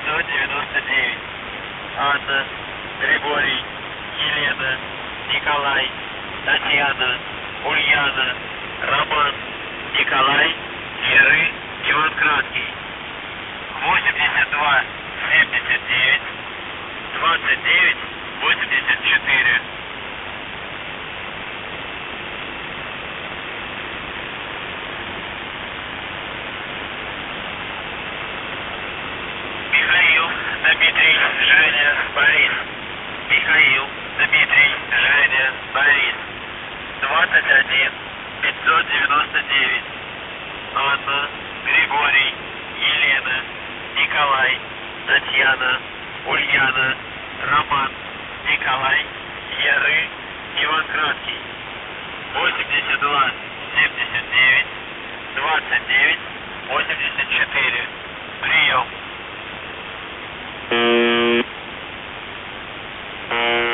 599. Анна, Григорий, Елена, Николай, Татьяна, Ульяна, Роман, Николай, Серый, Иван Краткий. 82 79 29 84. Михаил, Дмитрий, Женя, Борис. Михаил, Дмитрий, Женя, Борис. 21 599. Анна, Григорий, Елена, Николай, Татьяна, Ульяна, Роман, Николай, Яры, Иван Краткий. 82 79 29 84. Прием.